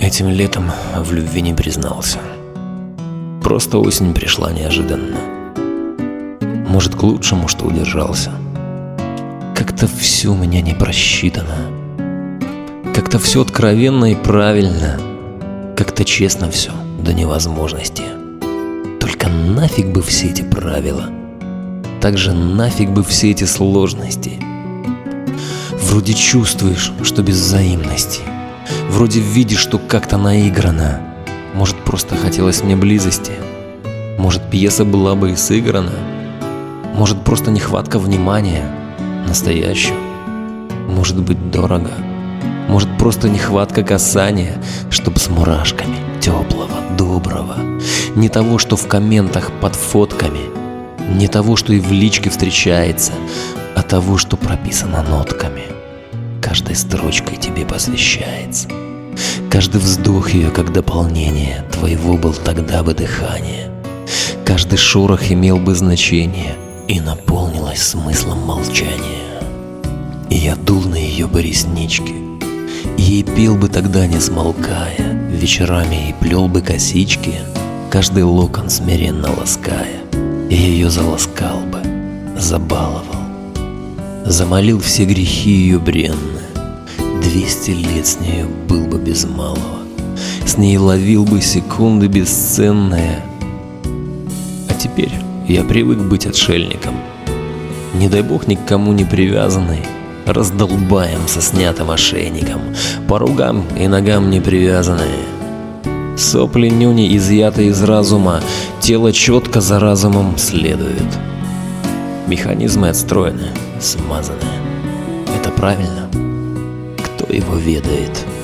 Этим летом в любви не признался. Просто осень пришла неожиданно. Может, к лучшему, что удержался. Как-то все у меня не просчитано. Как-то все откровенно и правильно. Как-то честно все до невозможности. Только нафиг бы все эти правила. Также нафиг бы все эти сложности. Вроде чувствуешь, что без взаимности. Вроде видишь, что как-то наиграно. Может, просто хотелось мне близости. Может, пьеса была бы и сыграна. Может, просто нехватка внимания. Настоящего. Может быть, дорого. Может, просто нехватка касания, чтоб с мурашками, теплого, доброго. Не того, что в комментах под фотками. Не того, что и в личке встречается, а того, что прописано нотками. Каждой строчкой тебе посвящается. Каждый вздох ее, как дополнение твоего был тогда бы дыхание. Каждый шорох имел бы значение и наполнилось смыслом молчания. И я дул на ее бы реснички, и ей пел бы тогда, не смолкая, вечерами и плел бы косички, каждый локон смиренно лаская. И ее заласкал бы, забаловал, замолил все грехи ее бренные. 200 лет с нею был бы без малого, с ней ловил бы секунды бесценные. А теперь я привык быть отшельником, не дай бог никому не привязанный, раздолбаем со снятым ошейником, по ругам и ногам не привязанные. Сопли нюни изъяты из разума, тело четко за разумом следует. Механизмы отстроены, смазаны. Это правильно? Кто его ведает?